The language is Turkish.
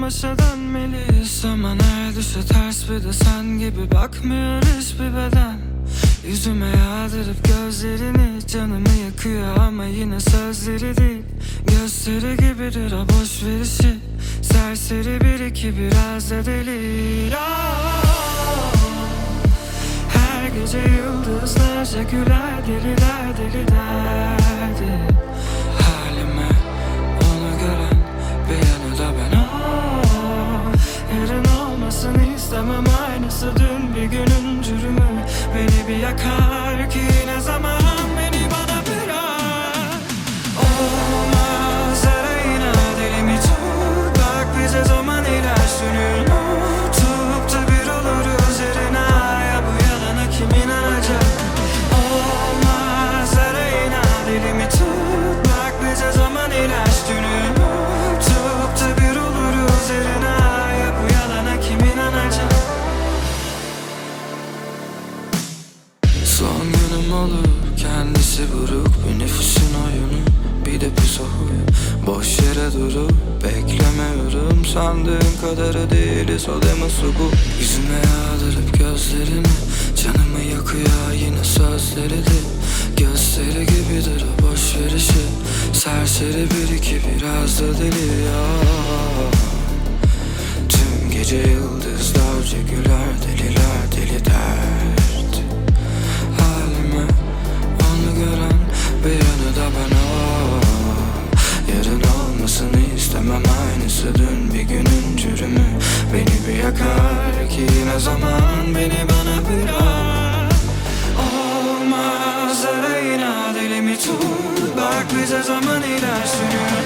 başa dönmeliyiz. Ama her düşe ters bir de sen gibi bakmıyor hiçbir beden. Yüzüme yağdırıp gözlerini, canımı yakıyor ama yine sözleri değil. Gösteri gibidir o boş verişi, serseri bir iki biraz da deli. Her gece yıldızlarca güler, deliler deli derdi halime. Onu gören bir yanı da ben. Yarın olmasını istemem aynısı dün, bir günün cürümü beni bir yakar ki ne zaman beni bana bırak. Olmaz arayına dilimi tut, bak bize zaman ilaç dönüyor. Tutup da bir oluruz yerine, ya bu yalana kim inanacak? Olmaz arayına dilimi tut, bak bize zaman ilaç dönüyor. Tutup da bir oluruz yerine, ya bu yalana kim inanacak? Son günüm olur, kendisi buruk, bir nefesin oyunu, bir de pis huyu. Boş yere durup beklemiyorum, sandığım kadarı değiliz, o deme su bu. Yüzüme yağdırıp gözlerini, canımı yakıyor yine sözleri de. Gösteri gibidir o boş verişi, serseri bir iki biraz da deli ya. Tüm gece yıldızlarca güler, deliler deli dert halime. Onu gören bir yanı da ben. Yarın olmasını istemem aynısı dün, bir günün cürümü beni bir yakar ki ne zaman beni bana bırak. Olmaz arayına dilimi tut, bak bize zaman ilaç sürüyor.